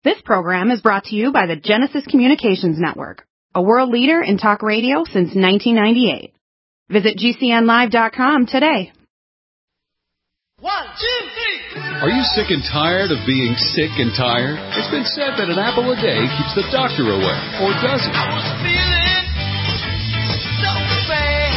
This program is brought to you by the Genesis Communications Network, a world leader in talk radio since 1998. Visit GCNlive.com today. 1, 2, 3. Are you sick and tired of being sick and tired? It's been said that an apple a day keeps the doctor away, or does it? I was feeling so bad.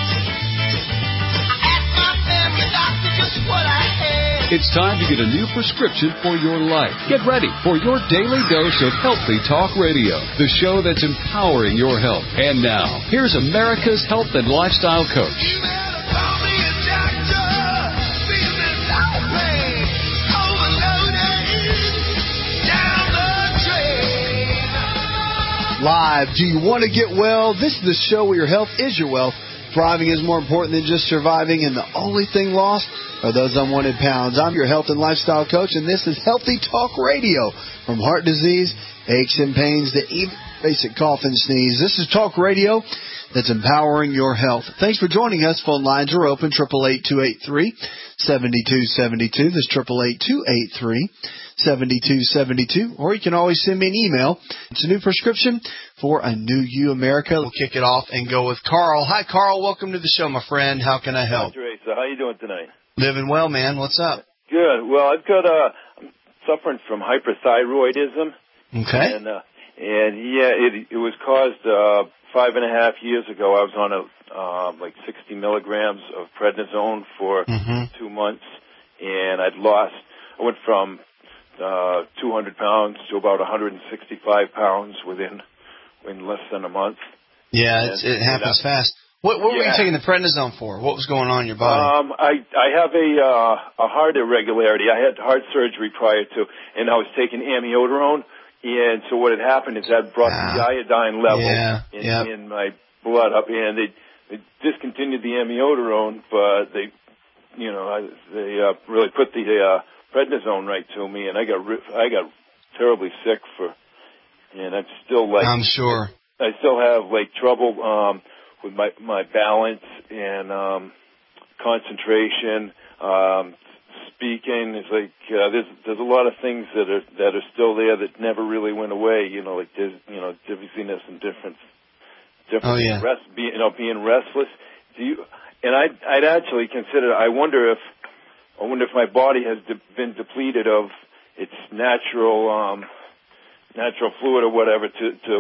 I asked my family doctor just what I had. It's time to get a new prescription for your life. Get ready for your daily dose of Healthy Talk Radio, the show that's empowering your health. And now, here's America's health and lifestyle coach. You better call me a doctor. Feeling so bad. Overloaded. Down the drain. Live. Do you want to get well? This is the show where your health is your wealth. Thriving is more important than just surviving, and the only thing lost are those unwanted pounds. I'm your health and lifestyle coach, and this is Healthy Talk Radio. From heart disease, aches and pains, to even basic cough and sneeze. This is talk radio that's empowering your health. Thanks for joining us. Phone lines are open, 888-283-7272. That's 888-283-7272. Or you can always send me an email. It's a new prescription for a new you, America. We'll kick it off and go with Carl. Hi, Carl. Welcome to the show, my friend. How can I help? Hi, Teresa. How you doing tonight? Living well, man. What's up? Good. Well, I'm suffering from hyperthyroidism. Okay. And it was caused 5.5 years ago. I was on like 60 milligrams of prednisone for 2 months, and I went from 200 pounds to about 165 pounds in less than a month. Yeah, it happens fast. What were you taking the prednisone for? What was going on in your body? I have a heart irregularity. I had heart surgery prior to, and I was taking amiodarone. And so what had happened is that brought the iodine level in my blood up, and they discontinued the amiodarone, but they really put the prednisone right to me, and I got terribly sick and I'm still I'm sure. I still have trouble with my balance and concentration. Speaking, it's there's a lot of things that are still there that never really went away. Dizziness and different. Being restless. I'd actually consider. I wonder if my body has been depleted of its natural fluid or whatever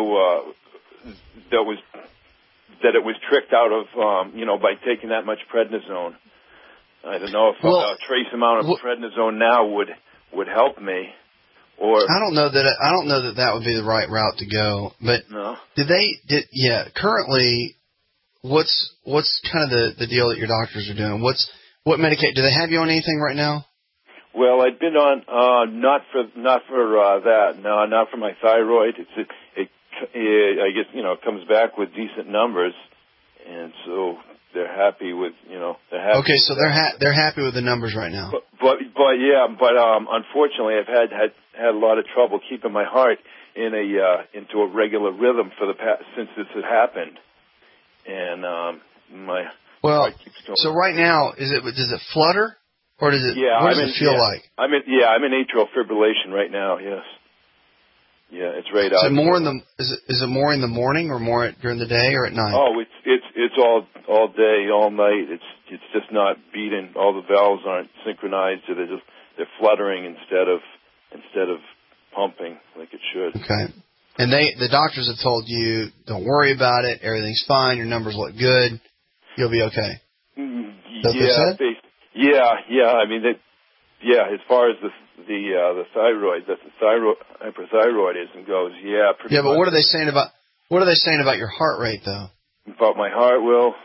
that it was tricked out of by taking that much prednisone. I don't know if a trace amount of prednisone now would help me, or I don't know that would be the right route to go. But no. Currently, what's kind of the deal that your doctors are doing? What medication? Do they have you on anything right now? Well, I'd been on not for that. No, not for my thyroid. I guess it comes back with decent numbers, and so they're happy with Okay, so they're happy with the numbers right now. But unfortunately, I've had a lot of trouble keeping my heart into a regular rhythm since this had happened, and heart keeps going. So right now, does it flutter, or does it? Yeah, what does it feel like? I'm in atrial fibrillation right now. Yes. Yeah, it's right out. Is it more in the morning or more during the day or at night? Oh, it's all day, all night. It's just not beating. All the valves aren't synchronized. So they're fluttering instead of pumping like it should. Okay. And the doctors have told you, don't worry about it. Everything's fine. Your numbers look good. You'll be okay. That's what they said? Yeah. I mean, as far as the thyroid, the hyperthyroidism goes, pretty but much. what are they saying about your heart rate though? About my heart,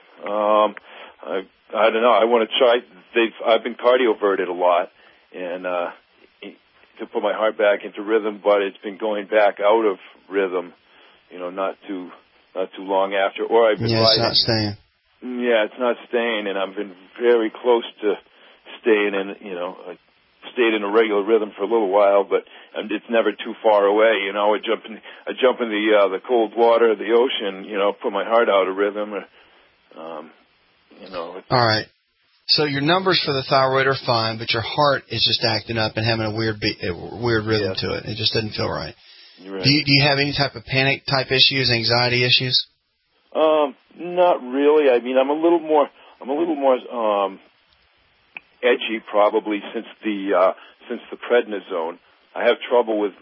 I don't know. I want to try. I've been cardioverted a lot, and to put my heart back into rhythm, but it's been going back out of rhythm. Not too long after, or I've been riding. It's not staying. Yeah, it's not staying, and I've been very close to staying in. I stayed in a regular rhythm for a little while, but it's never too far away. I jump in the cold water of the ocean. Put my heart out of rhythm. All right. So your numbers for the thyroid are fine, but your heart is just acting up and having a weird rhythm to it. It just doesn't feel right. You're right. Do you have any type of panic type issues, anxiety issues? Not really. I mean, I'm a little more edgy probably since the prednisone. I have trouble with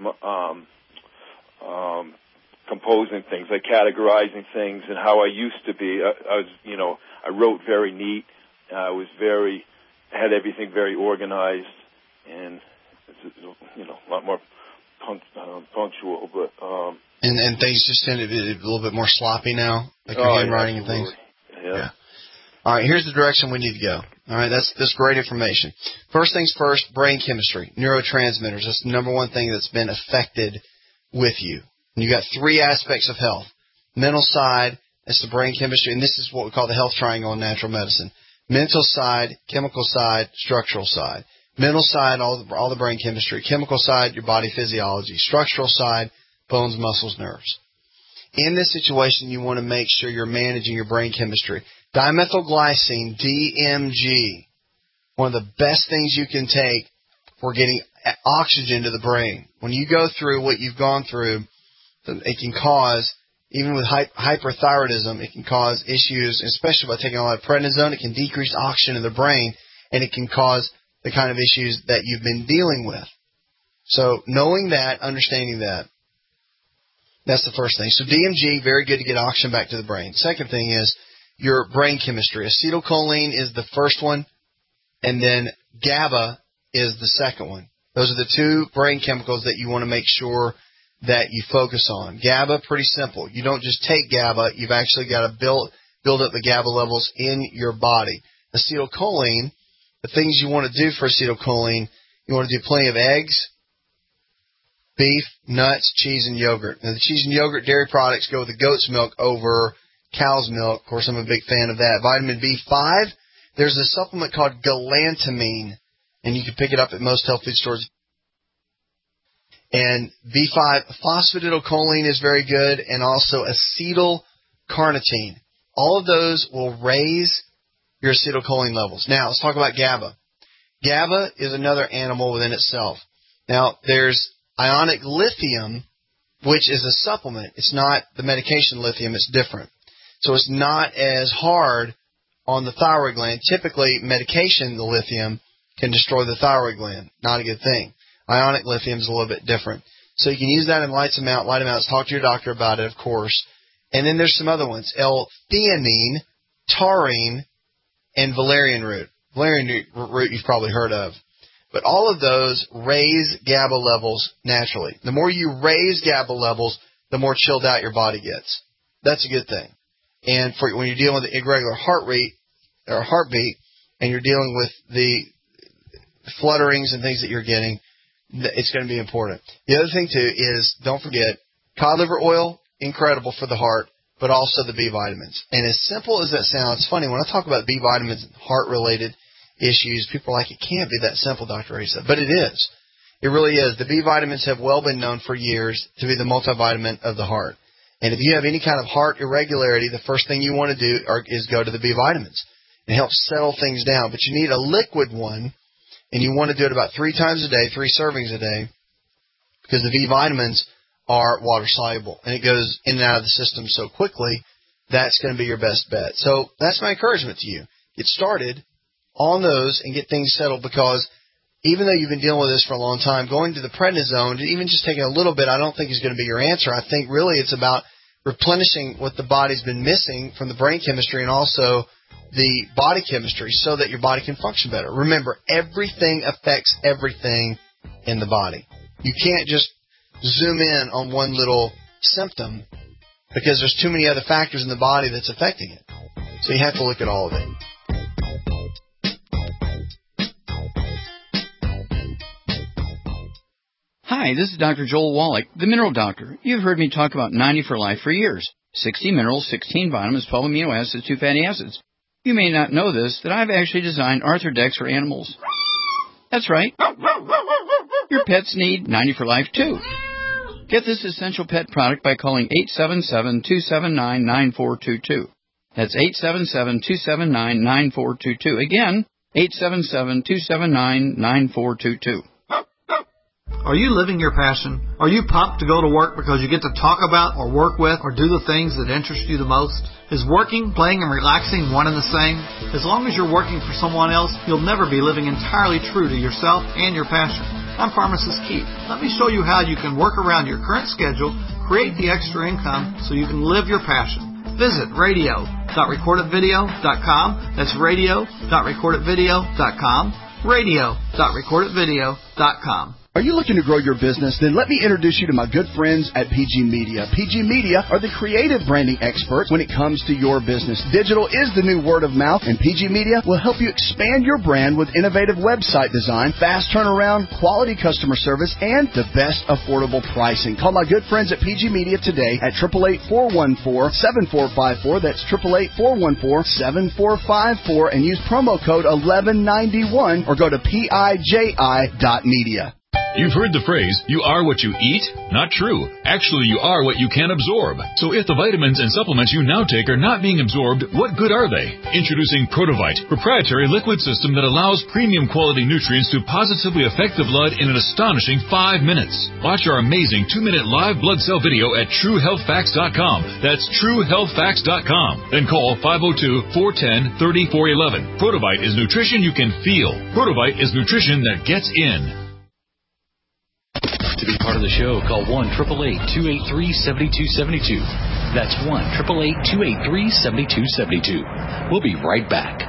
composing things, like categorizing things, and how I used to be. I wrote very neat. I was had everything very organized, and a lot more punctual. But and things just tend to be a little bit more sloppy now, like your handwriting and things. Yeah. All right, here's the direction we need to go. All right, that's great information. First things first, brain chemistry, neurotransmitters. That's the number one thing that's been affected with you. And you got three aspects of health. Mental side, that's the brain chemistry, and this is what we call the health triangle in natural medicine. Mental side, chemical side, structural side. Mental side, all the brain chemistry. Chemical side, your body physiology. Structural side, bones, muscles, nerves. In this situation, you want to make sure you're managing your brain chemistry. Dimethylglycine, DMG, one of the best things you can take for getting oxygen to the brain. When you go through what you've gone through, it can cause, even with hyperthyroidism, it can cause issues, especially by taking a lot of prednisone. It can decrease oxygen in the brain, and it can cause the kind of issues that you've been dealing with. So knowing that, understanding that, that's the first thing. So DMG, very good to get oxygen back to the brain. Second thing is your brain chemistry. Acetylcholine is the first one, and then GABA is the second one. Those are the two brain chemicals that you want to make sure that you focus on. GABA, pretty simple. You don't just take GABA. You've actually got to build up the GABA levels in your body. Acetylcholine, the things you want to do for acetylcholine, you want to do plenty of eggs, beef, nuts, cheese, and yogurt. Now, the cheese and yogurt dairy products go with the goat's milk over cow's milk. Of course, I'm a big fan of that. Vitamin B5, there's a supplement called galantamine, and you can pick it up at most health food stores. And B5, phosphatidylcholine is very good, and also acetylcarnitine. All of those will raise your acetylcholine levels. Now, let's talk about GABA. GABA is another animal within itself. Now, there's ionic lithium, which is a supplement. It's not the medication lithium. It's different. So it's not as hard on the thyroid gland. Typically, medication, the lithium, can destroy the thyroid gland. Not a good thing. Ionic lithium is a little bit different. So you can use that in light amounts. Talk to your doctor about it, of course. And then there's some other ones. L-theanine, taurine, and valerian root. Valerian root you've probably heard of. But all of those raise GABA levels naturally. The more you raise GABA levels, the more chilled out your body gets. That's a good thing. And for when you're dealing with the irregular heart rate or heartbeat, and you're dealing with the flutterings and things that you're getting, it's going to be important. The other thing, too, is don't forget, cod liver oil, incredible for the heart, but also the B vitamins. And as simple as that sounds, it's funny, when I talk about B vitamins and heart-related issues, people are like, it can't be that simple, Dr. Asa. But it is. It really is. The B vitamins have well been known for years to be the multivitamin of the heart. And if you have any kind of heart irregularity, the first thing you want to do is go to the B vitamins. It helps settle things down. But you need a liquid one, and you want to do it about 3 times a day, 3 servings a day, because the B vitamins are water-soluble, and it goes in and out of the system so quickly, that's going to be your best bet. So that's my encouragement to you. Get started on those and get things settled, because even though you've been dealing with this for a long time, going to the prednisone, even just taking a little bit, I don't think is going to be your answer. I think really it's about replenishing what the body's been missing from the brain chemistry and also the body chemistry so that your body can function better. Remember, everything affects everything in the body. You can't just zoom in on one little symptom because there's too many other factors in the body that's affecting it. So you have to look at all of it. Hi, this is Dr. Joel Wallach, the Mineral Doctor. You've heard me talk about 90 for Life for years. 60 minerals, 16 vitamins, 12 amino acids, 2 fatty acids. You may not know this, that I've actually designed Arthrodex for animals. That's right. Your pets need 90 for Life, too. Get this essential pet product by calling 877-279-9422. That's 877-279-9422. Again, 877-279-9422. Are you living your passion? Are you pumped to go to work because you get to talk about or work with or do the things that interest you the most? Is working, playing, and relaxing one and the same? As long as you're working for someone else, you'll never be living entirely true to yourself and your passion. I'm Pharmacist Keith. Let me show you how you can work around your current schedule, create the extra income so you can live your passion. Visit radio.recordedvideo.com. That's radio.recordedvideo.com. radio.recordedvideo.com. Are you looking to grow your business? Then let me introduce you to my good friends at PG Media. PG Media are the creative branding experts when it comes to your business. Digital is the new word of mouth, and PG Media will help you expand your brand with innovative website design, fast turnaround, quality customer service, and the best affordable pricing. Call my good friends at PG Media today at 888-414-7454. That's 888-414-7454, and use promo code 1191 or go to piji.media. You've heard the phrase, you are what you eat? Not true. Actually, you are what you can absorb. So if the vitamins and supplements you now take are not being absorbed, what good are they? Introducing Protovite, proprietary liquid system that allows premium quality nutrients to positively affect the blood in an astonishing 5 minutes. Watch our amazing 2-minute live blood cell video at TrueHealthFacts.com. That's TrueHealthFacts.com. Then call 502-410-3411. Protovite is nutrition you can feel. Protovite is nutrition that gets in. To be part of the show, call 1-888-283-7272. That's 1-888-283-7272. We'll be right back.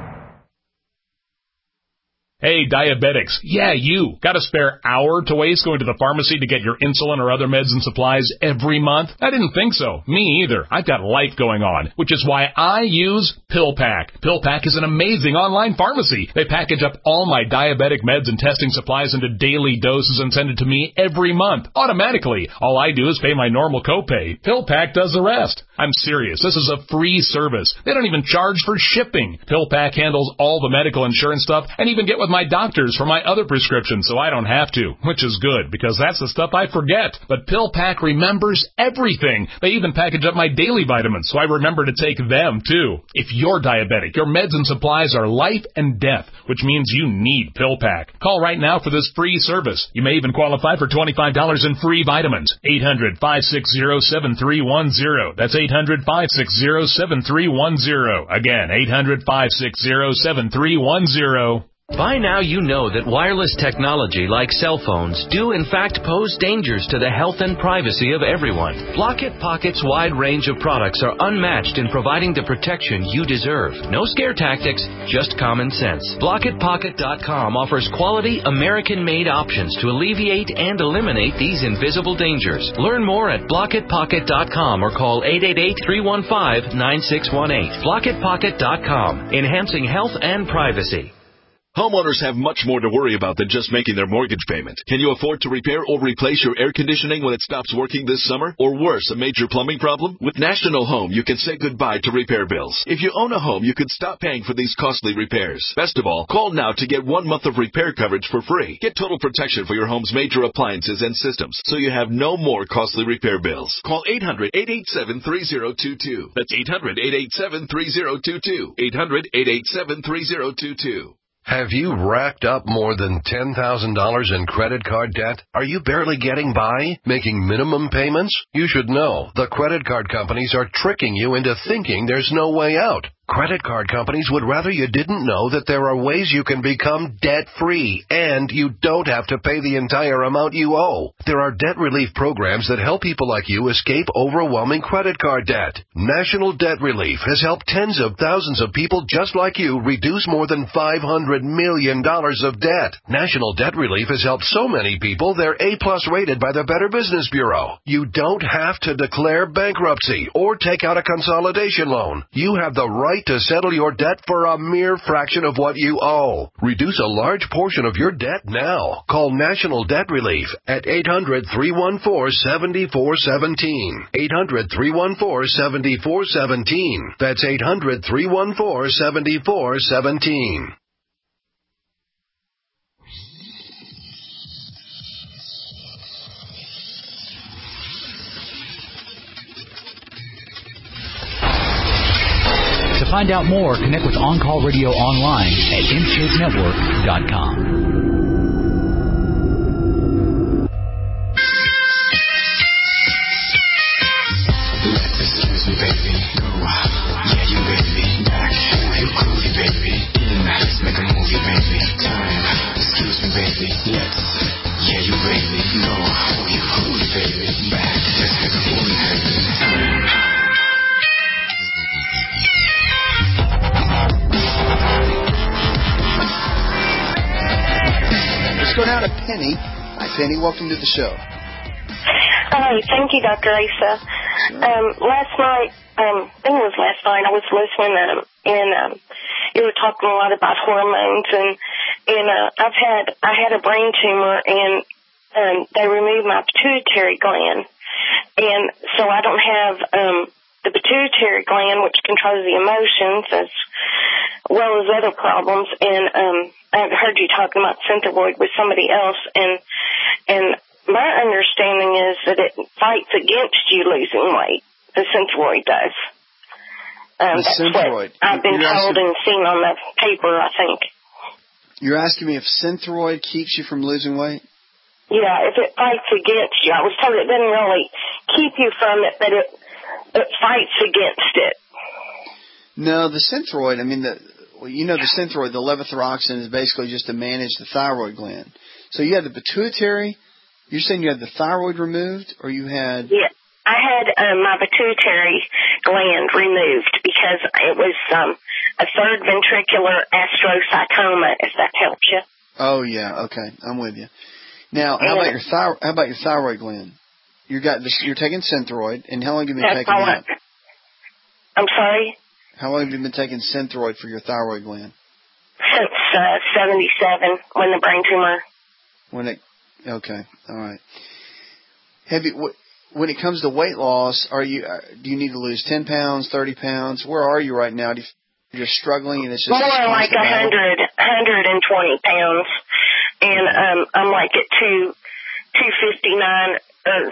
Hey, diabetics. Yeah, you. Got a spare hour to waste going to the pharmacy to get your insulin or other meds and supplies every month? I didn't think so. Me either. I've got life going on, which is why I use PillPack. PillPack is an amazing online pharmacy. They package up all my diabetic meds and testing supplies into daily doses and send it to me every month, automatically. All I do is pay my normal copay. PillPack does the rest. I'm serious. This is a free service. They don't even charge for shipping. PillPack handles all the medical insurance stuff and even get with my doctors for my other prescriptions so I don't have to, which is good because that's the stuff I forget. But PillPack remembers everything. They even package up my daily vitamins so I remember to take them too. If you're diabetic, your meds and supplies are life and death, which means you need PillPack. Call right now for this free service. You may even qualify for $25 in free vitamins. 800-560-7310. That's 800-560-7310. Again, 800-560-7310. By now you know that wireless technology like cell phones do in fact pose dangers to the health and privacy of everyone. Blockit Pocket's wide range of products are unmatched in providing the protection you deserve. No scare tactics, just common sense. BlockitPocket.com offers quality American-made options to alleviate and eliminate these invisible dangers. Learn more at BlockitPocket.com or call 888-315-9618. BlockitPocket.com, enhancing health and privacy. Homeowners have much more to worry about than just making their mortgage payment. Can you afford to repair or replace your air conditioning when it stops working this summer? Or worse, a major plumbing problem? With National Home, you can say goodbye to repair bills. If you own a home, you could stop paying for these costly repairs. Best of all, call now to get 1 month of repair coverage for free. Get total protection for your home's major appliances and systems, so you have no more costly repair bills. Call 800-887-3022. That's 800-887-3022. 800-887-3022. Have you racked up more than $10,000 in credit card debt? Are you barely getting by, making minimum payments? You should know the credit card companies are tricking you into thinking there's no way out. Credit card companies would rather you didn't know that there are ways you can become debt-free, and you don't have to pay the entire amount you owe. There are debt relief programs that help people like you escape overwhelming credit card debt. National Debt Relief has helped tens of thousands of people just like you reduce more than $500 million of debt. National Debt Relief has helped so many people they're A-plus rated by the Better Business Bureau. You don't have to declare bankruptcy or take out a consolidation loan. You have the right to settle your debt for a mere fraction of what you owe. Reduce a large portion of your debt now. Call National Debt Relief at 800-314-7417. 800-314-7417. That's 800-314-7417. To find out more, connect with On Call Radio online at InShapeNetwork.com. Excuse me, baby. Go. Yeah, you baby. Back. You groovy, baby. In. Let's make a movie, baby. Time. Excuse me, baby. Let's. Yeah, you baby. Go. You groovy, baby. Back. Let's make a movie, baby. Time. Let's go down to Penny. Hi, Penny. Welcome to the show. Hi, thank you, Dr. Asa. Last night, I think it was last night, I was listening, and you were talking a lot about hormones, and I had a brain tumor, and they removed my pituitary gland, and so I don't have the pituitary gland, which controls the emotions as well as other problems, and I've heard you talking about Synthroid with somebody else, and my understanding is that it fights against you losing weight. The Synthroid does. That's Synthroid. what I've been told and seen on the paper, I think. You're asking me if Synthroid keeps you from losing weight? Yeah, if it fights against you. I was told it doesn't really keep you from it, but it fights against it. No, the Synthroid, I mean, the Synthroid, the levothyroxine is basically just to manage the thyroid gland. So you had the pituitary. You're saying you had the thyroid removed, or you had... Yeah, I had my pituitary gland removed because it was a third ventricular astrocytoma, if that helps you. Oh, yeah, okay, I'm with you. Now, how about your thyroid gland? You're taking Synthroid, and how long have you been taking that? I'm sorry? How long have you been taking Synthroid for your thyroid gland? Since 77, when the brain tumor... Okay, all right. When it comes to weight loss, do you need to lose 10 pounds, 30 pounds? Where are you right now? You're struggling, and it's just more like 120 pounds, and I'm like at 259.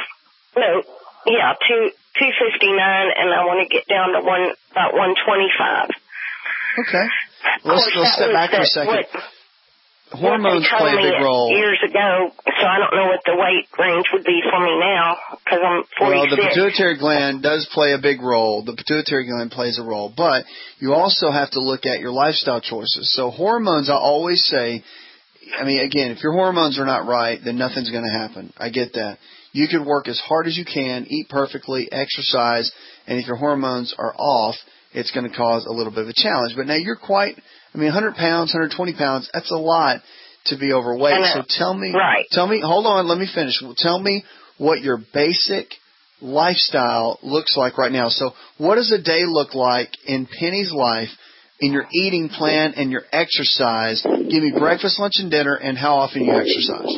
259, and I want to get down to about 125. Okay, let's step back for a second. Hormones play a big role. Years ago, so I don't know what the weight range would be for me now because I'm 46. Well, the pituitary gland does play a big role. The pituitary gland plays a role, but you also have to look at your lifestyle choices. So hormones, I always say, I mean, again, if your hormones are not right, then nothing's going to happen. I get that. You can work as hard as you can, eat perfectly, exercise, and if your hormones are off, it's going to cause a little bit of a challenge. But now you're 100 pounds, 120 pounds, that's a lot to be overweight. So tell me, hold on, let me finish. Tell me what your basic lifestyle looks like right now. So what does a day look like in Penny's life, in your eating plan and your exercise? Give me breakfast, lunch, and dinner, and how often you exercise.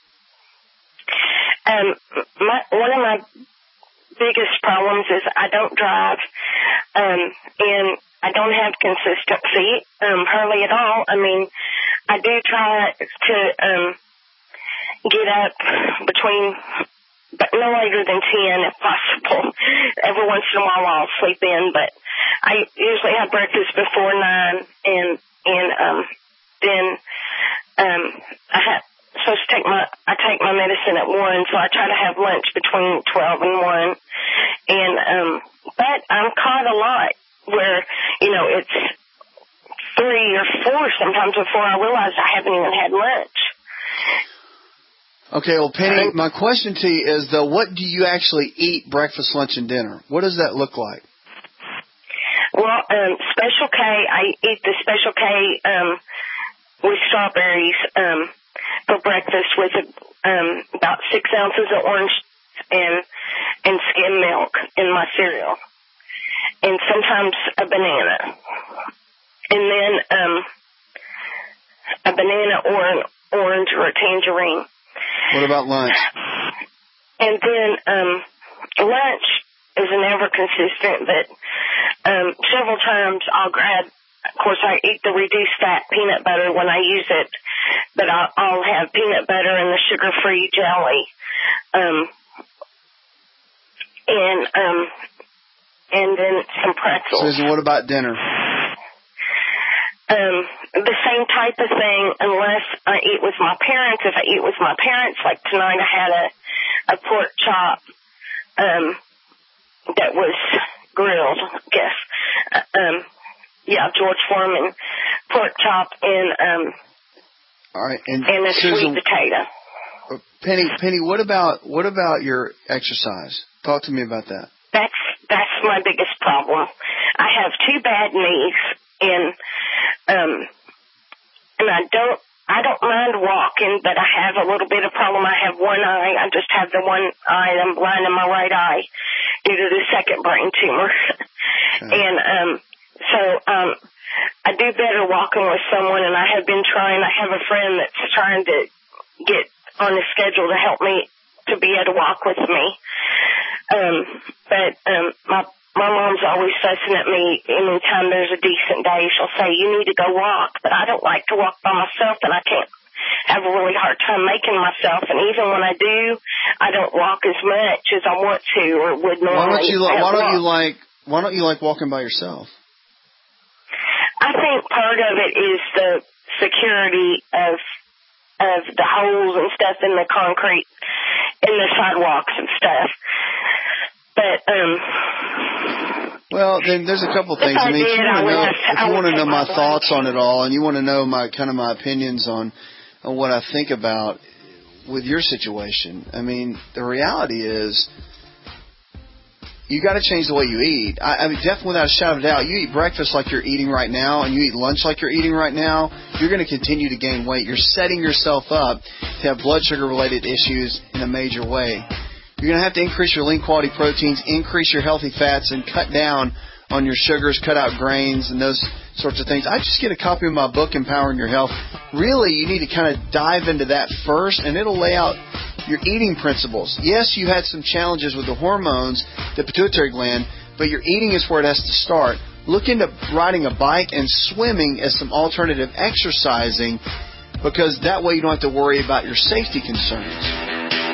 One of my biggest problems is I don't drive, and I don't have consistency, hardly at all. I mean, I do try to get up but no later than 10 if possible. Every once in a while I'll sleep in, but I usually have breakfast before 9, and then I take my medicine at 1, so I try to have lunch between 12 and 1, but I'm caught a lot where, it's 3 or 4 sometimes before I realize I haven't even had lunch. Okay, well, Penny, my question to you is, though, what do you actually eat breakfast, lunch, and dinner? What does that look like? Well, Special K, I eat the Special K with strawberries for breakfast with about 6 ounces of orange and skim milk in my cereal, and sometimes a banana, and then a banana or an orange or a tangerine. What about lunch? And then lunch is never consistent, but several times I'll grab, of course I eat the reduced fat peanut butter when I use it, but I'll have peanut butter and the sugar-free jelly. And then some pretzels. Susan, what about dinner? type of thing unless I eat with my parents. If I eat with my parents, like tonight I had a pork chop that was grilled, I guess. George Foreman pork chop and all right, and a Susan, sweet potato. Penny, what about your exercise? Talk to me about that. That's my biggest problem. I have 2 bad knees, and I don't mind walking, but I have a little bit of problem. I have one eye. I just have the one eye. I'm blind in my right eye due to the second brain tumor. Okay. And so I do better walking with someone, and I have been trying. I have a friend that's trying to get on the schedule to help me to be able to walk with me. But my mom's always fussing at me. Anytime there's a decent day, she'll say, "You need to go walk." But I don't like to walk by myself, and I can't have a really hard time making myself. And even when I do, I don't walk as much as I want to or would normally. Why don't you like walking by yourself? I think part of it is the security of the holes and stuff in the concrete in the sidewalks and stuff. But well, then there's a couple things. I mean, if you want to know my thoughts on it all, and you want to know my opinions on what I think about with your situation. I mean, the reality is, you got to change the way you eat. I mean, definitely without a shadow of a doubt, you eat breakfast like you're eating right now, and you eat lunch like you're eating right now, you're going to continue to gain weight. You're setting yourself up to have blood sugar-related issues in a major way. You're going to have to increase your lean quality proteins, increase your healthy fats, and cut down on your sugars, cut out grains, and those sorts of things. I just get a copy of my book, Empowering Your Health. Really, you need to kind of dive into that first, and it'll lay out your eating principles. Yes, you had some challenges with the hormones, the pituitary gland, but your eating is where it has to start. Look into riding a bike and swimming as some alternative exercising, because that way you don't have to worry about your safety concerns.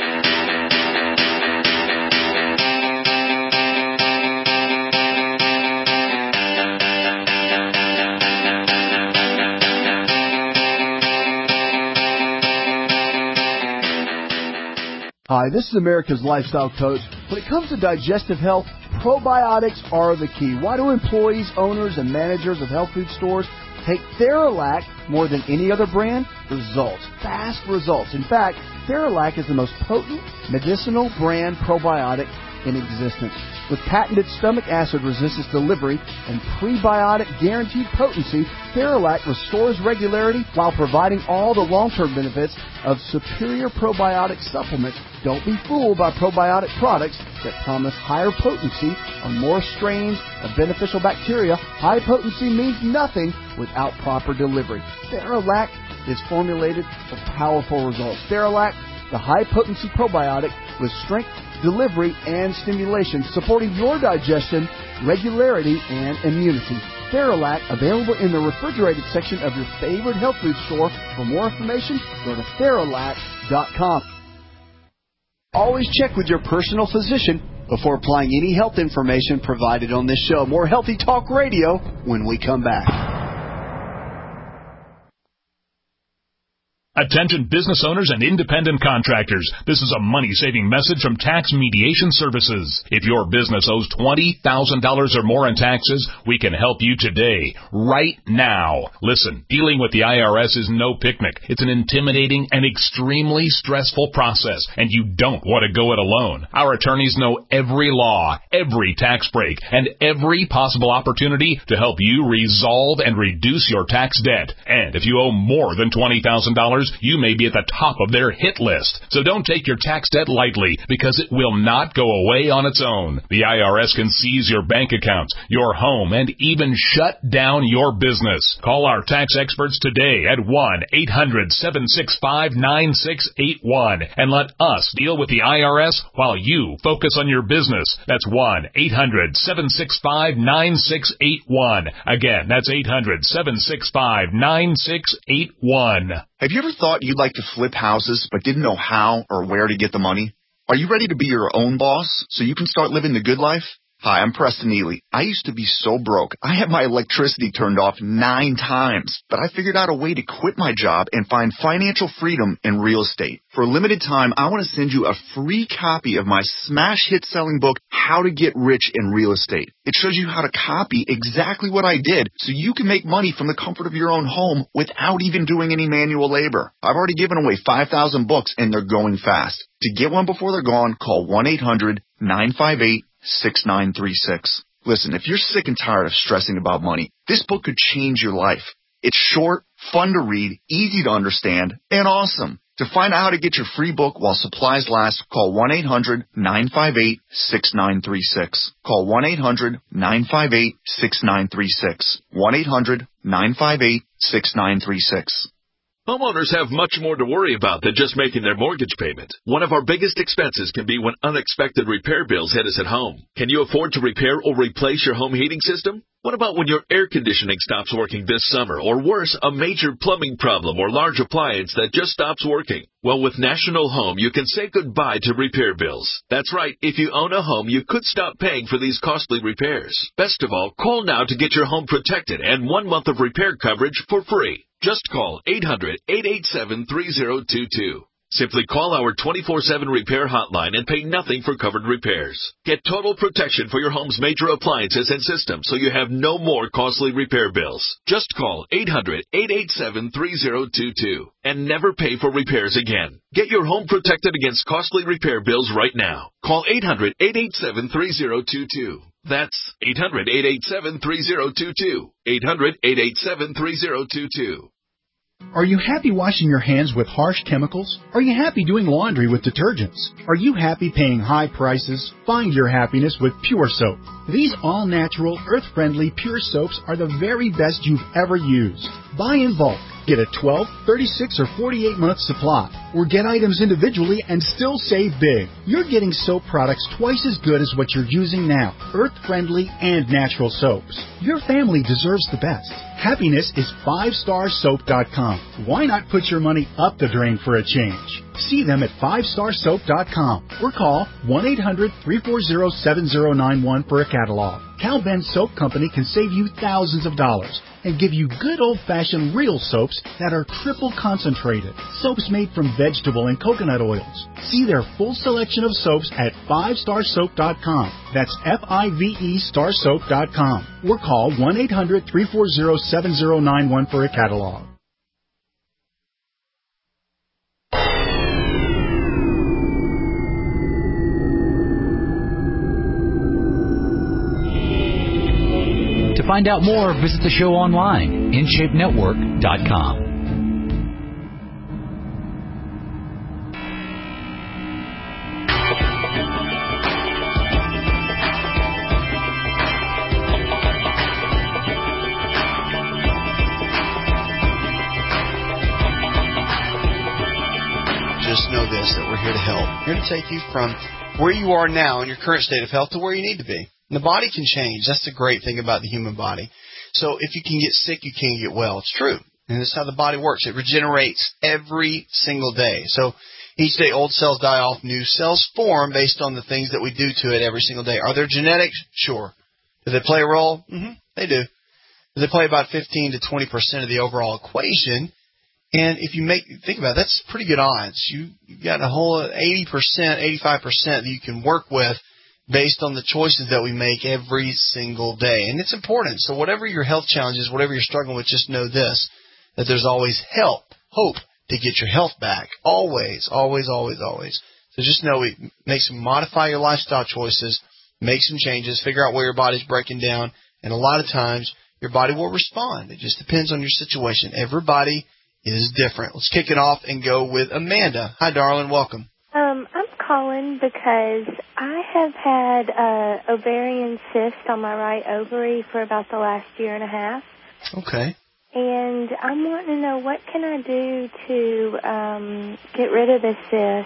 Hi, this is America's Lifestyle Coach. When it comes to digestive health, probiotics are the key. Why do employees, owners, and managers of health food stores take Theralac more than any other brand? Results. Fast results. In fact, Theralac is the most potent medicinal brand probiotic in existence. With patented stomach acid resistance delivery and prebiotic guaranteed potency, Theralac restores regularity while providing all the long-term benefits of superior probiotic supplements. Don't be fooled by probiotic products that promise higher potency on more strains of beneficial bacteria. High potency means nothing without proper delivery. Theralac is formulated for powerful results. Theralac, the high-potency probiotic with strength, delivery, and stimulation, supporting your digestion, regularity, and immunity. Theralac, available in the refrigerated section of your favorite health food store. For more information, go to Theralac.com. Always check with your personal physician before applying any health information provided on this show. More Healthy Talk Radio when we come back. Attention business owners and independent contractors. This is a money-saving message from Tax Mediation Services. If your business owes $20,000 or more in taxes, we can help you today, right now. Listen, dealing with the IRS is no picnic. It's an intimidating and extremely stressful process, and you don't want to go it alone. Our attorneys know every law, every tax break, and every possible opportunity to help you resolve and reduce your tax debt. And if you owe more than $20,000, you may be at the top of their hit list. So don't take your tax debt lightly, because it will not go away on its own. The IRS can seize your bank accounts, your home, and even shut down your business. Call our tax experts today at 1-800-765-9681 and let us deal with the IRS while you focus on your business. That's 1-800-765-9681. Again, that's 800-765-9681. Have you ever thought you'd like to flip houses but didn't know how or where to get the money? Are you ready to be your own boss so you can start living the good life? Hi, I'm Preston Ely. I used to be so broke. I had my electricity turned off 9 times, but I figured out a way to quit my job and find financial freedom in real estate. For a limited time, I want to send you a free copy of my smash hit selling book, How to Get Rich in Real Estate. It shows you how to copy exactly what I did so you can make money from the comfort of your own home without even doing any manual labor. I've already given away 5,000 books and they're going fast. To get one before they're gone, call 1-800-958-6936. Listen, if you're sick and tired of stressing about money, this book could change your life. It's short, fun to read, easy to understand, and awesome. To find out how to get your free book while supplies last, call 1-800-958-6936. Call 1-800-958-6936. 1-800-958-6936. Homeowners have much more to worry about than just making their mortgage payment. One of our biggest expenses can be when unexpected repair bills hit us at home. Can you afford to repair or replace your home heating system? What about when your air conditioning stops working this summer, or worse, a major plumbing problem or large appliance that just stops working? Well, with National Home, you can say goodbye to repair bills. That's right. If you own a home, you could stop paying for these costly repairs. Best of all, call now to get your home protected and 1 month of repair coverage for free. Just call 800-887-3022. Simply call our 24/7 repair hotline and pay nothing for covered repairs. Get total protection for your home's major appliances and systems so you have no more costly repair bills. Just call 800-887-3022 and never pay for repairs again. Get your home protected against costly repair bills right now. Call 800-887-3022. That's 800-887-3022. 800-887-3022. Are you happy washing your hands with harsh chemicals? Are you happy doing laundry with detergents? Are you happy paying high prices? Find your happiness with Pure Soap. These all-natural, earth-friendly Pure Soaps are the very best you've ever used. Buy in bulk. Get a 12, 36, or 48-month supply. Or get items individually and still save big. You're getting soap products twice as good as what you're using now. Earth-friendly and natural soaps. Your family deserves the best. Happiness is 5starsoap.com. Why not put your money up the drain for a change? See them at 5starsoap.com or call 1-800-340-7091 for a catalog. Cal Ben Soap Company can save you thousands of dollars and give you good old-fashioned real soaps that are triple concentrated. Soaps made from vegetable and coconut oils. See their full selection of soaps at 5starsoap.com. That's F-I-V-E starsoap.com. Or call 1-800-340-7091 for a catalog. To find out more, visit the show online, InShapeNetwork.com. Just know this, that we're here to help. We're here to take you from where you are now in your current state of health to where you need to be. And the body can change. That's the great thing about the human body. So if you can get sick, you can get well. It's true. And that's how the body works. It regenerates every single day. So each day old cells die off, new cells form based on the things that we do to it every single day. Are there genetics? Sure. Do they play a role? Mm-hmm. They do. They play about 15 to 20% of the overall equation. And if you think about it, that's pretty good odds. You've got a whole 80%, 85% that you can work with based on the choices that we make every single day. And it's important. So whatever your health challenges, whatever you're struggling with, just know this, that there's always hope to get your health back. Always, always, always, always. So just know it. Modify your lifestyle choices, make some changes, figure out where your body's breaking down, and a lot of times your body will respond. It just depends on your situation. Everybody is different. Let's kick it off and go with Amanda. Hi, darling. Welcome. I'm calling because I have had ovarian cyst on my right ovary for about the last year and a half. Okay. And I'm wanting to know, what can I do to get rid of this cyst?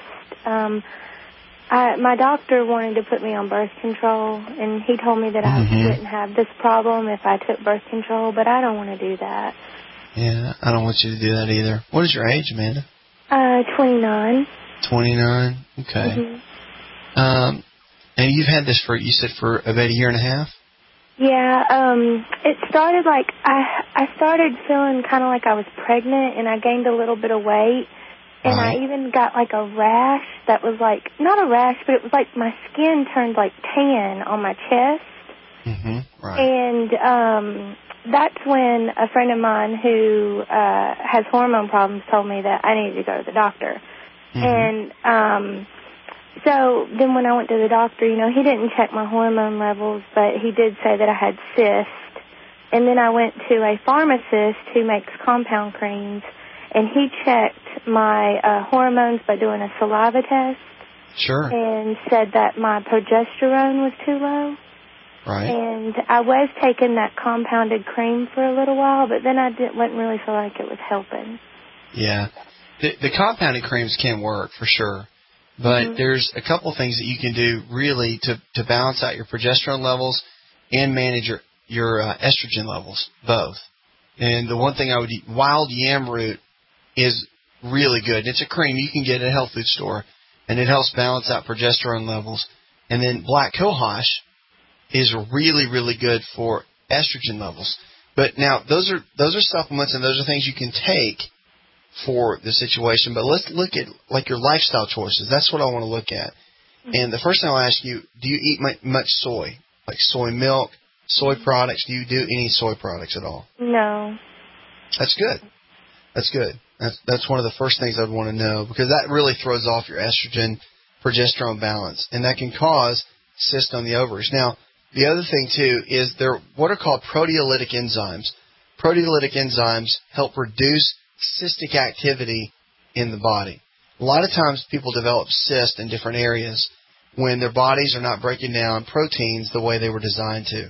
My doctor wanted to put me on birth control, and he told me that I wouldn't have this problem if I took birth control, but I don't want to do that. Yeah, I don't want you to do that either. What is your age, Amanda? 29. 29? Okay. And you've had this you said for about a year and a half? Yeah, it started like, I started feeling kind of like I was pregnant, and I gained a little bit of weight, and I even got like a rash that was like, not a rash, but it was like my skin turned like tan on my chest. Right. And that's when a friend of mine who has hormone problems told me that I needed to go to the doctor. And so then when I went to the doctor, you know, he didn't check my hormone levels, but he did say that I had cyst. And then I went to a pharmacist who makes compound creams, and he checked my hormones by doing a saliva test. Sure. And said that my progesterone was too low. Right. And I was taking that compounded cream for a little while, but then I didn't really feel like it was helping. Yeah. The compounded creams can work for sure. But there's a couple things that you can do really to balance out your progesterone levels and manage your estrogen levels, both. And the one thing I would eat, wild yam root is really good. It's a cream you can get at a health food store, and it helps balance out progesterone levels. And then black cohosh is really, really good for estrogen levels. But now those are supplements, and those are things you can take for the situation. But let's look at like your lifestyle choices. That's what I want to look at. And the first thing I'll ask you, do you eat much soy, like soy milk, soy products? Do you do any soy products at all? No. That's good. That's good. That's one of the first things I'd want to know, because that really throws off your estrogen progesterone balance, and that can cause cyst on the ovaries. Now, the other thing too is there what are called proteolytic enzymes. Proteolytic enzymes help reduce cystic activity in the body. A lot of times people develop cysts in different areas when their bodies are not breaking down proteins the way they were designed to.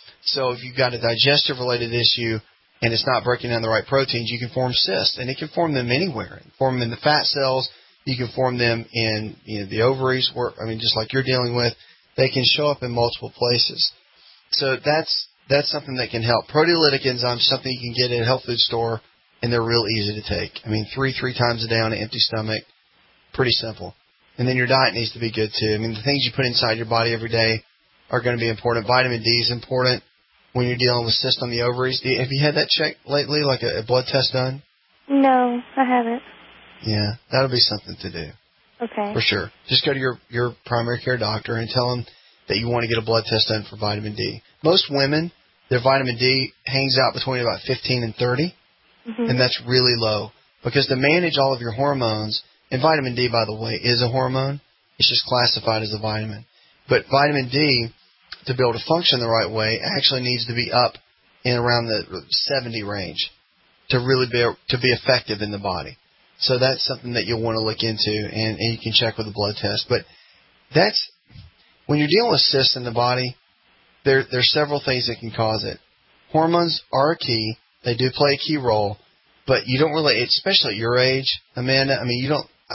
So if you've got a digestive-related issue and it's not breaking down the right proteins, you can form cysts, and it can form them anywhere. You can form them in the fat cells. You can form them in the ovaries, just like you're dealing with. They can show up in multiple places. So that's something that can help. Proteolytic enzymes, something you can get at a health food store, and they're real easy to take. I mean, three times a day on an empty stomach, pretty simple. And then your diet needs to be good, too. I mean, the things you put inside your body every day are going to be important. Vitamin D is important when you're dealing with cysts on the ovaries. Have you had that checked lately, like a blood test done? No, I haven't. Yeah, that'll be something to do. Okay. For sure. Just go to your primary care doctor and tell them that you want to get a blood test done for vitamin D. Most women, their vitamin D hangs out between about 15 and 30. And that's really low, because to manage all of your hormones, and vitamin D, by the way, is a hormone. It's just classified as a vitamin. But vitamin D, to be able to function the right way, actually needs to be up in around the 70 range to really be effective in the body. So that's something that you'll want to look into, and you can check with a blood test. But that's when you're dealing with cysts in the body, there's several things that can cause it. Hormones are a key. They do play a key role, but you don't really, especially at your age, Amanda, I mean,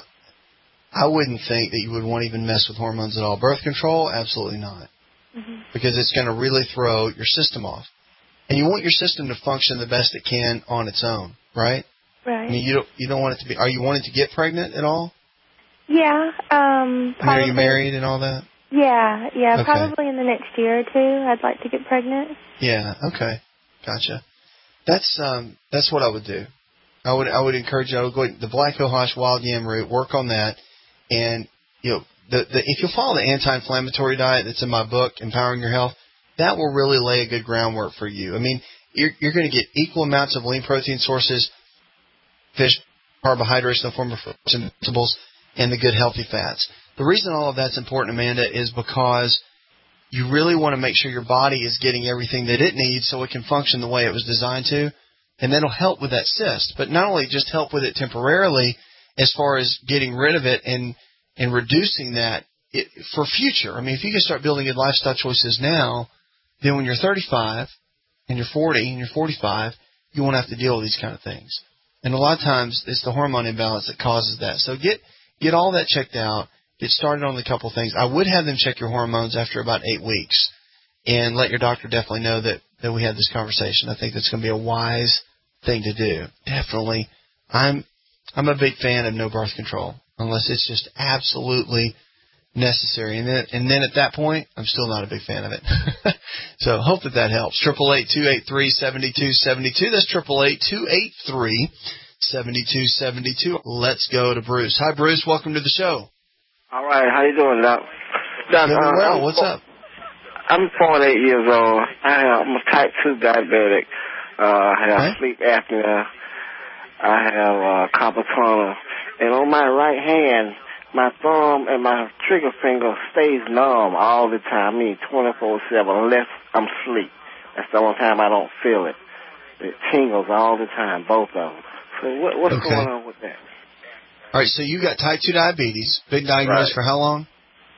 I wouldn't think that you would want to even mess with hormones at all. Birth control, absolutely not, because it's going to really throw your system off. And you want your system to function the best it can on its own, right? Right. I mean, you don't want it to be, are you wanting to get pregnant at all? Yeah, probably. Are you married and all that? Yeah, Okay. Probably in the next year or two, I'd like to get pregnant. Yeah, okay. Gotcha. That's what I would do. I would encourage you. I would go the black cohosh, wild yam root, work on that, and if you'll follow the anti-inflammatory diet that's in my book, Empowering Your Health, that will really lay a good groundwork for you. I mean, you're going to get equal amounts of lean protein sources, fish, carbohydrates in the form of fruits and vegetables, and the good healthy fats. The reason all of that's important, Amanda, is because you really want to make sure your body is getting everything that it needs so it can function the way it was designed to, and that'll help with that cyst. But not only just help with it temporarily as far as getting rid of it and reducing that for future. I mean, if you can start building good lifestyle choices now, then when you're 35 and you're 40 and you're 45, you won't have to deal with these kind of things. And a lot of times it's the hormone imbalance that causes that. So get all that checked out. Get started on the couple things. I would have them check your hormones after about 8 weeks and let your doctor definitely know that we had this conversation. I think that's going to be a wise thing to do. Definitely. I'm a big fan of no birth control unless it's just absolutely necessary. And then at that point, I'm still not a big fan of it. So hope that helps. 888-283-7272. That's 888-283-7272. Let's go to Bruce. Hi, Bruce. Welcome to the show. All right. How you doing, Doc? Doing well. What's up? I'm 48 years old. I'm a type 2 diabetic. I have sleep apnea. I have carpal tunnel. And on my right hand, my thumb and my trigger finger stays numb all the time. I mean, 24/7, unless I'm asleep. That's the only time I don't feel it. It tingles all the time, both of them. So what's going on with that? All right, so you got type 2 diabetes. Been diagnosed for how long?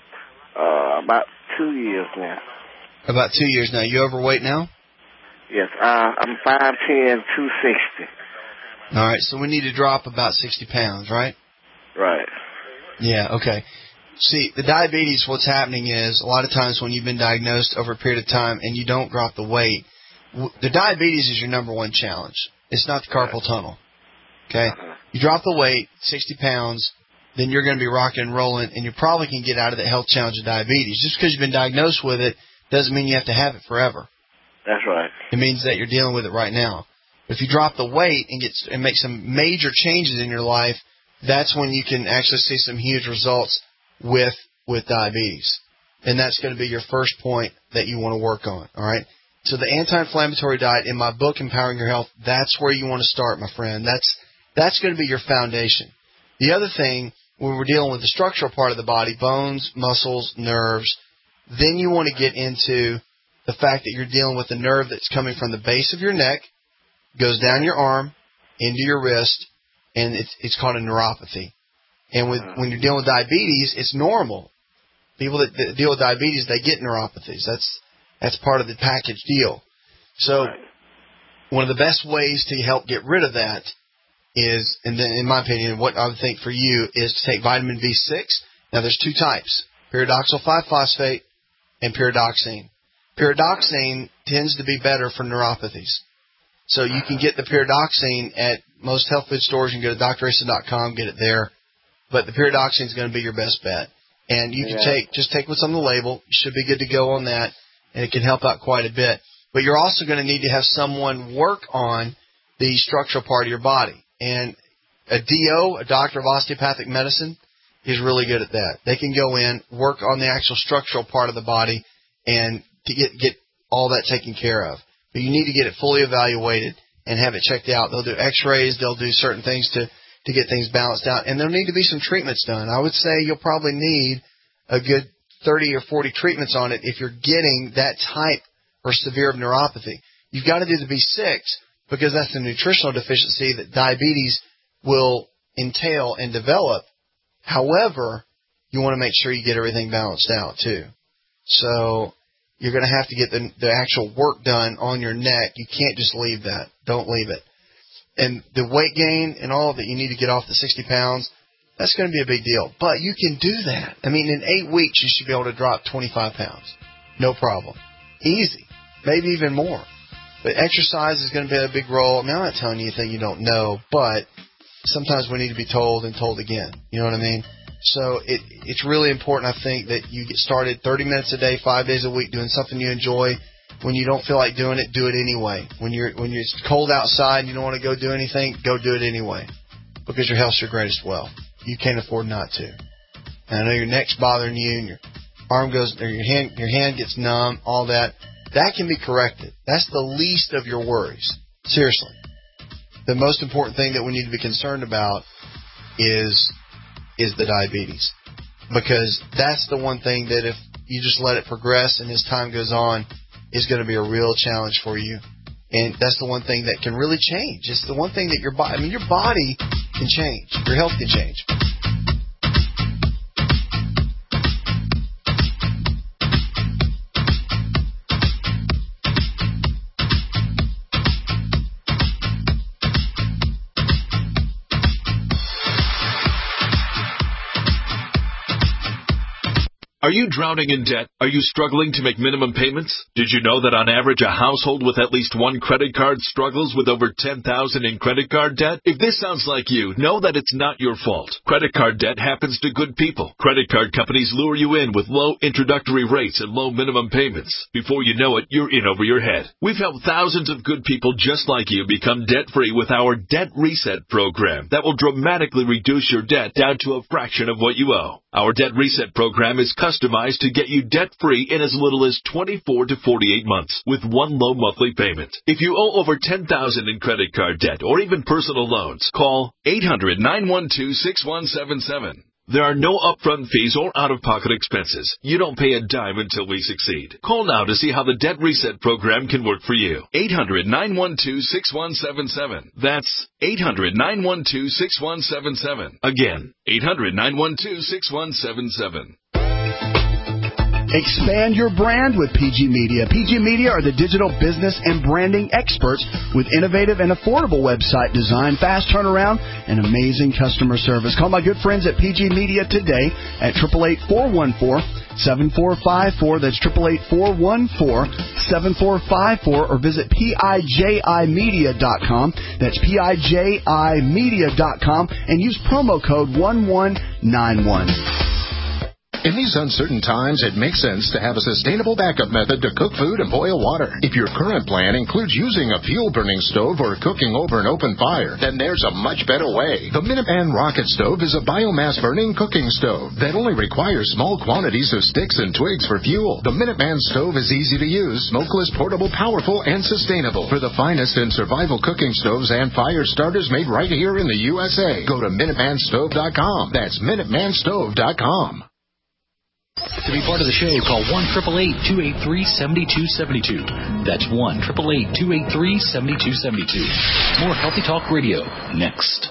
About 2 years now. About 2 years now. You overweight now? Yes, I'm 5'10", 260. All right, so we need to drop about 60 pounds, right? Right. Yeah, okay. See, the diabetes, what's happening is a lot of times when you've been diagnosed over a period of time and you don't drop the weight, the diabetes is your number one challenge. It's not the carpal tunnel, okay? You drop the weight, 60 pounds, then you're going to be rocking and rolling, and you probably can get out of the health challenge of diabetes. Just because you've been diagnosed with it doesn't mean you have to have it forever. That's right. It means that you're dealing with it right now. If you drop the weight and make some major changes in your life, that's when you can actually see some huge results with diabetes. And that's going to be your first point that you want to work on, all right? So the anti-inflammatory diet in my book, Empowering Your Health, that's where you want to start, my friend. That's going to be your foundation. The other thing, when we're dealing with the structural part of the body, bones, muscles, nerves, then you want to get into the fact that you're dealing with a nerve that's coming from the base of your neck, goes down your arm, into your wrist, and it's called a neuropathy. And when you're dealing with diabetes, it's normal. People that deal with diabetes, they get neuropathies. That's part of the package deal. So one of the best ways to help get rid of that is, and then in my opinion, what I would think for you is to take vitamin B6. Now there's two types, pyridoxal 5-phosphate and pyridoxine. Pyridoxine tends to be better for neuropathies. So you can get the pyridoxine at most health food stores. You can go to drasa.com, get it there. But the pyridoxine is going to be your best bet. And you can take what's on the label. You should be good to go on that, and it can help out quite a bit. But you're also going to need to have someone work on the structural part of your body. And a DO, a doctor of osteopathic medicine, is really good at that. They can go in, work on the actual structural part of the body, and to get all that taken care of. But you need to get it fully evaluated and have it checked out. They'll do x-rays. They'll do certain things to get things balanced out. And there'll need to be some treatments done. I would say you'll probably need a good 30 or 40 treatments on it if you're getting that type or severe of neuropathy. You've got to do the B6 because that's the nutritional deficiency that diabetes will entail and develop. However, you want to make sure you get everything balanced out too. So you're going to have to get the actual work done on your neck. You can't just leave that. Don't leave it. And the weight gain and all that you need to get off the 60 pounds, that's going to be a big deal. But you can do that. I mean, in 8 weeks, you should be able to drop 25 pounds. No problem. Easy. Maybe even more. But exercise is going to play a big role. I mean, I'm not telling you anything you don't know, but sometimes we need to be told and told again. You know what I mean? So it's really important, I think, that you get started 30 minutes a day, 5 days a week, doing something you enjoy. When you don't feel like doing it, do it anyway. When you're cold outside and you don't want to go do anything, go do it anyway. Because your health's your greatest wealth. You can't afford not to. And I know your neck's bothering you and your arm goes, or your hand gets numb, all that. That can be corrected. That's the least of your worries. Seriously. The most important thing that we need to be concerned about is the diabetes. Because that's the one thing that if you just let it progress and as time goes on, is going to be a real challenge for you. And that's the one thing that can really change. It's the one thing that your body can change. Your health can change. Are you drowning in debt? Are you struggling to make minimum payments? Did you know that on average a household with at least one credit card struggles with over $10,000 in credit card debt? If this sounds like you, know that it's not your fault. Credit card debt happens to good people. Credit card companies lure you in with low introductory rates and low minimum payments. Before you know it, you're in over your head. We've helped thousands of good people just like you become debt-free with our Debt Reset program that will dramatically reduce your debt down to a fraction of what you owe. Our Debt Reset program is customized to get you debt-free in as little as 24 to 48 months with one low monthly payment. If you owe over $10,000 in credit card debt or even personal loans, call 800-912-6177. There are no upfront fees or out-of-pocket expenses. You don't pay a dime until we succeed. Call now to see how the Debt Reset program can work for you. 800-912-6177. That's 800-912-6177. Again, 800-912-6177. Expand your brand with PG Media. PG Media are the digital business and branding experts with innovative and affordable website design, fast turnaround, and amazing customer service. Call my good friends at PG Media today at 888-414-7454. That's 888-414-7454, or visit PIJImedia.com. That's PIJImedia.com, and use promo code 1191. In these uncertain times, it makes sense to have a sustainable backup method to cook food and boil water. If your current plan includes using a fuel-burning stove or cooking over an open fire, then there's a much better way. The Minuteman Rocket Stove is a biomass-burning cooking stove that only requires small quantities of sticks and twigs for fuel. The Minuteman Stove is easy to use, smokeless, portable, powerful, and sustainable. For the finest in survival cooking stoves and fire starters made right here in the USA, go to MinutemanStove.com. That's MinutemanStove.com. To be part of the show, call 1-888-283-7272. That's 1-888-283-7272. More Healthy Talk Radio next.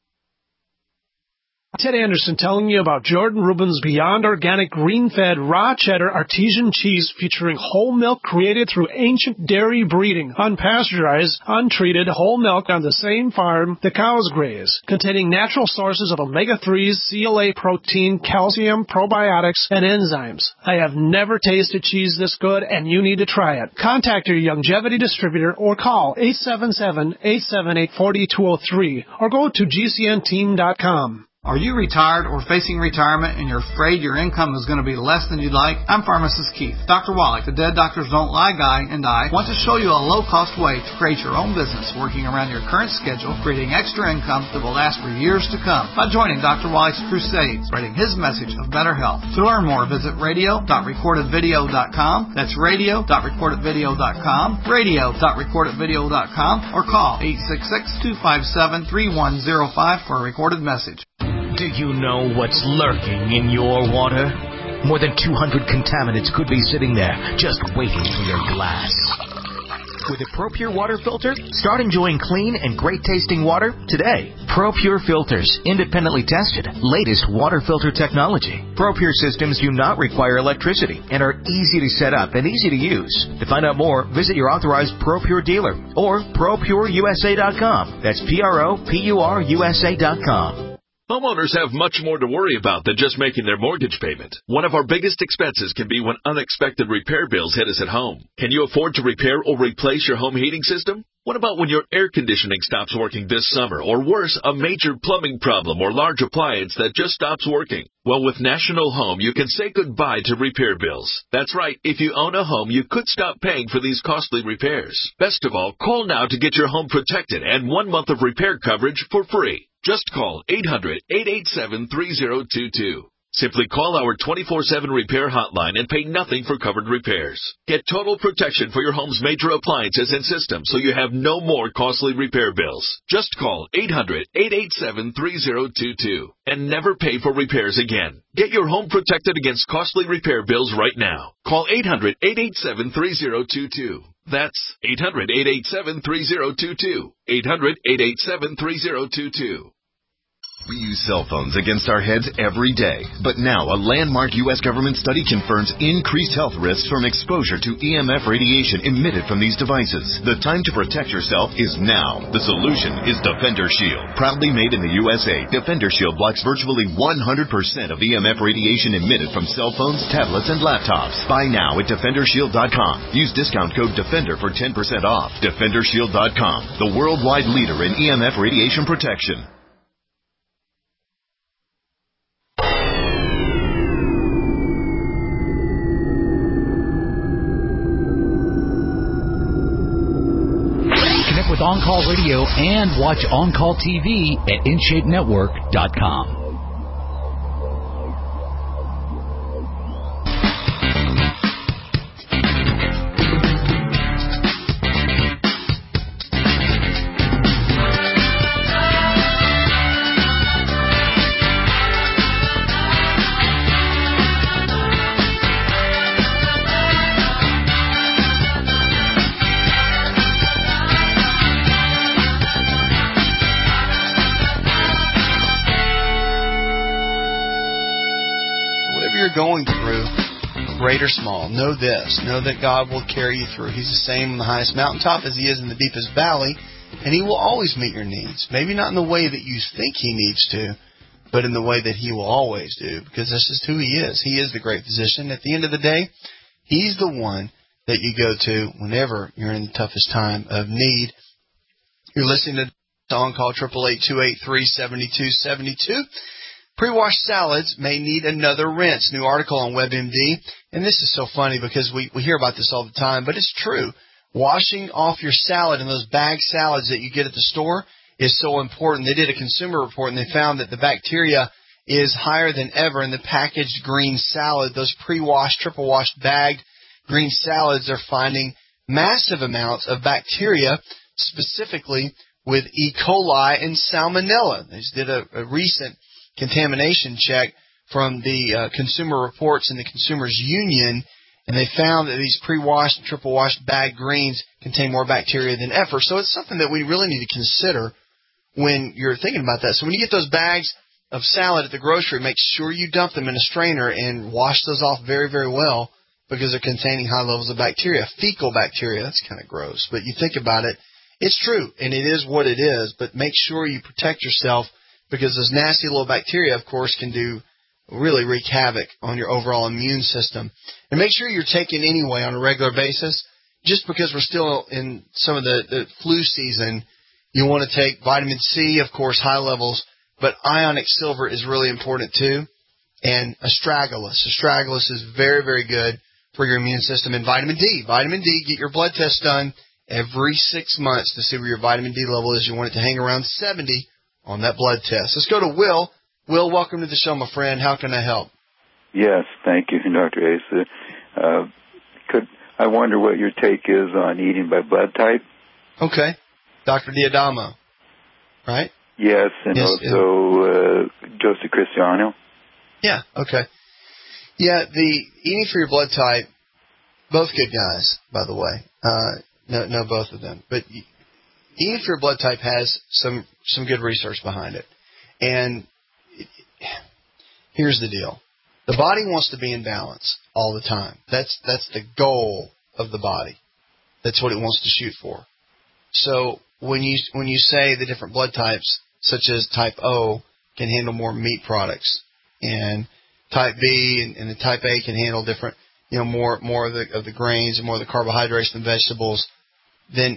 Ted Anderson telling you about Jordan Rubin's Beyond Organic Green-Fed Raw Cheddar Artesian Cheese featuring whole milk created through ancient dairy breeding, unpasteurized, untreated whole milk on the same farm the cows graze, containing natural sources of omega-3s, CLA protein, calcium, probiotics, and enzymes. I have never tasted cheese this good, and you need to try it. Contact your Youngevity distributor or call 877-878-4203 or go to GCNteam.com. Are you retired or facing retirement and you're afraid your income is going to be less than you'd like? I'm Pharmacist Keith. Dr. Wallach, the Dead Doctors Don't Lie guy, and I want to show you a low-cost way to create your own business working around your current schedule, creating extra income that will last for years to come by joining Dr. Wallach's crusade, spreading his message of better health. To learn more, visit radio.recordedvideo.com. That's radio.recordedvideo.com, radio.recordedvideo.com, or call 866-257-3105 for a recorded message. Do you know what's lurking in your water? More than 200 contaminants could be sitting there, just waiting for your glass. With a ProPure water filter, start enjoying clean and great-tasting water today. ProPure filters, independently tested, latest water filter technology. ProPure systems do not require electricity and are easy to set up and easy to use. To find out more, visit your authorized ProPure dealer or ProPureUSA.com. That's ProPureUSA.com. Homeowners have much more to worry about than just making their mortgage payment. One of our biggest expenses can be when unexpected repair bills hit us at home. Can you afford to repair or replace your home heating system? What about when your air conditioning stops working this summer, or worse, a major plumbing problem or large appliance that just stops working? Well, with National Home, you can say goodbye to repair bills. That's right. If you own a home, you could stop paying for these costly repairs. Best of all, call now to get your home protected and 1 month of repair coverage for free. Just call 800-887-3022. Simply call our 24/7 repair hotline and pay nothing for covered repairs. Get total protection for your home's major appliances and systems so you have no more costly repair bills. Just call 800-887-3022 and never pay for repairs again. Get your home protected against costly repair bills right now. Call 800-887-3022. That's 800-887-3022. 800-887-3022. We use cell phones against our heads every day, but now a landmark U.S. government study confirms increased health risks from exposure to EMF radiation emitted from these devices. The time to protect yourself is now. The solution is Defender Shield. Proudly made in the USA, Defender Shield blocks virtually 100% of EMF radiation emitted from cell phones, tablets, and laptops. Buy now at DefenderShield.com. Use discount code DEFENDER for 10% off. DefenderShield.com, the worldwide leader in EMF radiation protection. With On-Call Radio and watch On-Call TV at InShapeNetwork.com. Going through, great or small, know this. Know that God will carry you through. He's the same on the highest mountaintop as He is in the deepest valley, and He will always meet your needs. Maybe not in the way that you think He needs to, but in the way that He will always do, because this is who He is. He is the great physician. At the end of the day, He's the one that you go to whenever you're in the toughest time of need. You're listening to On-Call 888-283-7272. Pre-washed salads may need another rinse. New article on WebMD. And this is so funny because we hear about this all the time, but it's true. Washing off your salad and those bag salads that you get at the store is so important. They did a consumer report and they found that the bacteria is higher than ever in the packaged green salad. Those pre-washed, triple-washed, bagged green salads are finding massive amounts of bacteria, specifically with E. coli and salmonella. They just did a recent contamination check from the Consumer Reports and the Consumers Union, and they found that these pre-washed and triple-washed bagged greens contain more bacteria than ever. So it's something that we really need to consider when you're thinking about that. So when you get those bags of salad at the grocery, make sure you dump them in a strainer and wash those off very, very well, because they're containing high levels of bacteria. Fecal bacteria, that's kind of gross, but you think about it, it's true, and it is what it is, but make sure you protect yourself, because those nasty little bacteria, of course, can really wreak havoc on your overall immune system. And make sure you're taking anyway on a regular basis. Just because we're still in some of the flu season, you want to take vitamin C, of course, high levels, but ionic silver is really important too. And astragalus. Astragalus is very, very good for your immune system. And vitamin D. Vitamin D, get your blood test done every 6 months to see where your vitamin D level is. You want it to hang around 70 on that blood test. Let's go to Will. Will, welcome to the show, my friend. How can I help? Yes, thank you, Dr. Asa. I wonder what your take is on eating by blood type? Okay. Dr. Diadamo, right? Yes, and yes, also Joseph Cristiano. Yeah, okay. Yeah, the eating for your blood type, both good guys, by the way. No, both of them. But eating for your blood type has some good research behind it. And here's the deal. The body wants to be in balance all the time. That's the goal of the body. That's what it wants to shoot for. So when you say the different blood types, such as type O, can handle more meat products, and type B and the type A can handle different, more of the grains and more of the carbohydrates and vegetables, then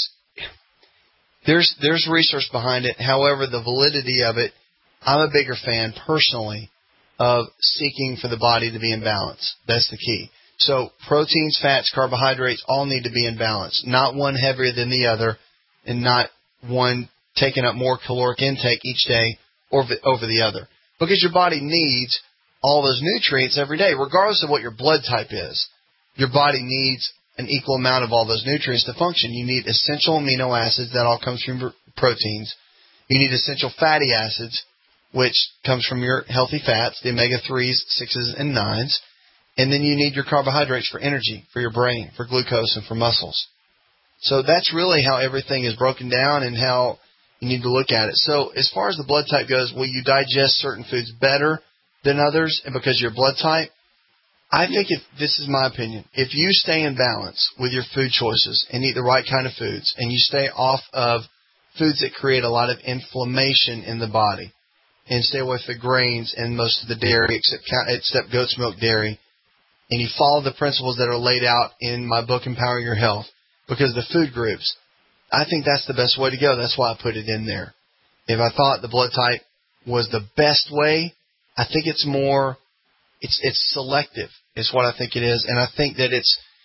there's research behind it. However, the validity of it, I'm a bigger fan personally of seeking for the body to be in balance. That's the key. So proteins, fats, carbohydrates all need to be in balance, not one heavier than the other, and not one taking up more caloric intake each day over the other. Because your body needs all those nutrients every day, regardless of what your blood type is. Your body needs an equal amount of all those nutrients to function. You need essential amino acids, that all comes from proteins. You need essential fatty acids, which comes from your healthy fats, the omega-3s, 6s, and 9s. And then you need your carbohydrates for energy, for your brain, for glucose, and for muscles. So that's really how everything is broken down, and how, you need to look at it. So as far as the blood type goes, will you digest certain foods better than others and because of your blood type? I think this is my opinion, if you stay in balance with your food choices and eat the right kind of foods and you stay off of foods that create a lot of inflammation in the body and stay away from the grains and most of the dairy except goat's milk dairy, and you follow the principles that are laid out in my book, Empower Your Health, because of the food groups, I think that's the best way to go. That's why I put it in there. If I thought the blood type was the best way, I think it's more, it's selective is what I think it is. And I think that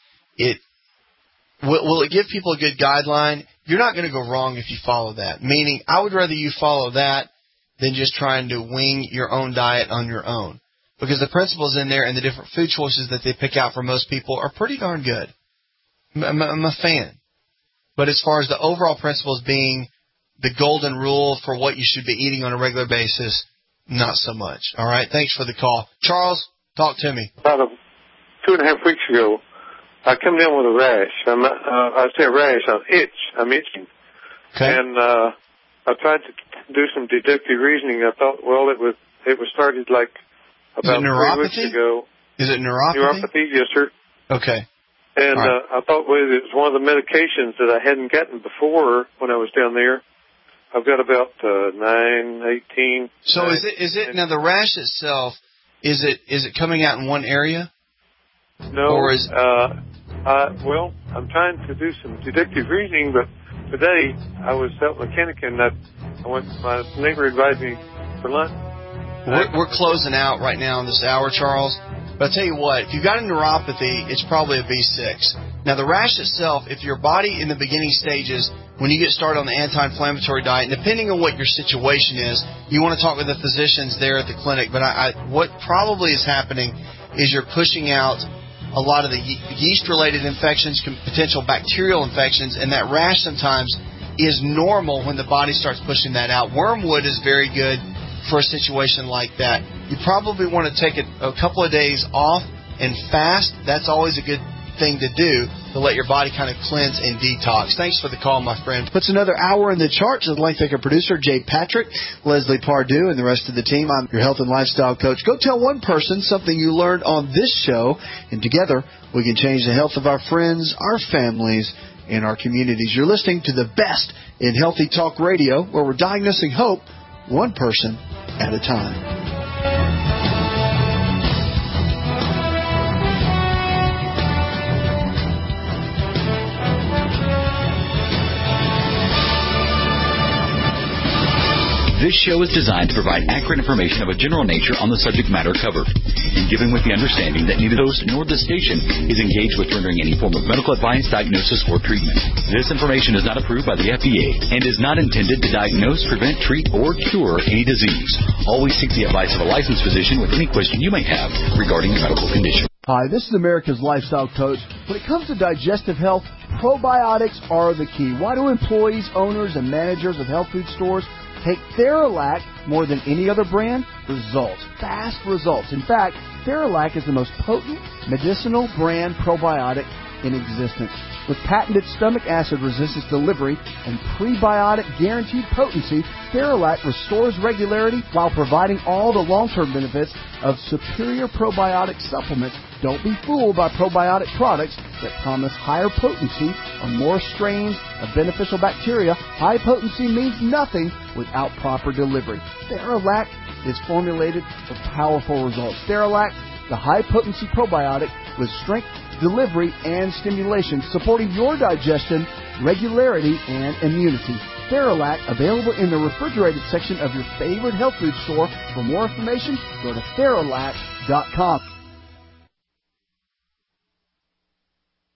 will it give people a good guideline? You're not going to go wrong if you follow that. Meaning, I would rather you follow that than just trying to wing your own diet on your own. Because the principles in there and the different food choices that they pick out for most people are pretty darn good. I'm a fan. But as far as the overall principles being the golden rule for what you should be eating on a regular basis, not so much. All right? Thanks for the call. Charles, talk to me. About 2.5 weeks ago, I come down with a rash. I say a rash, an itch. I'm itching. Okay. And I tried to do some deductive reasoning. I thought, well, it was started like about 3 weeks ago. Is it neuropathy? Neuropathy, yes, sir. Okay. And right. I thought, well, it was one of the medications that I hadn't gotten before when I was down there. I've got about 9, 18. So is it now the rash itself? Is it coming out in one area? No. Or is well, I'm trying to do some deductive reasoning, but today I was out in Mechanic and my neighbor invited me for lunch. We're closing out right now in this hour, Charles. But I'll tell you what, if you've got a neuropathy, it's probably a B6. Now, the rash itself, if your body in the beginning stages, when you get started on the anti-inflammatory diet, and depending on what your situation is, you want to talk with the physicians there at the clinic. But what probably is happening is you're pushing out a lot of the yeast-related infections, potential bacterial infections, and that rash sometimes is normal when the body starts pushing that out. Wormwood is very good for a situation like that. You probably want to take a couple of days off and fast. That's always a good thing to do to let your body kind of cleanse and detox. Thanks for the call, my friend. Puts another hour in the charts. I'd like to thank our producer, Jay Patrick, Leslie Pardue, and the rest of the team. I'm your health and lifestyle coach. Go tell one person something you learned on this show, and together we can change the health of our friends, our families, and our communities. You're listening to the best in Healthy Talk Radio, where we're diagnosing hope one person at a time. This show is designed to provide accurate information of a general nature on the subject matter covered, and given with the understanding that neither the host nor the station is engaged with rendering any form of medical advice, diagnosis, or treatment. This information is not approved by the FDA and is not intended to diagnose, prevent, treat, or cure any disease. Always seek the advice of a licensed physician with any question you may have regarding your medical condition. Hi, this is America's Lifestyle Coach. When it comes to digestive health, probiotics are the key. Why do employees, owners, and managers of health food stores take Theralac more than any other brand? Results. Fast results. In fact, Theralac is the most potent medicinal brand probiotic in existence. With patented stomach acid resistance delivery and prebiotic guaranteed potency, Theralac restores regularity while providing all the long-term benefits of superior probiotic supplements. Don't be fooled by probiotic products that promise higher potency or more strains of beneficial bacteria. High potency means nothing without proper delivery. Theralac is formulated for powerful results. Theralac, the high-potency probiotic with strength, delivery, and stimulation, supporting your digestion, regularity, and immunity. Theralac, available in the refrigerated section of your favorite health food store. For more information, go to Theralac.com.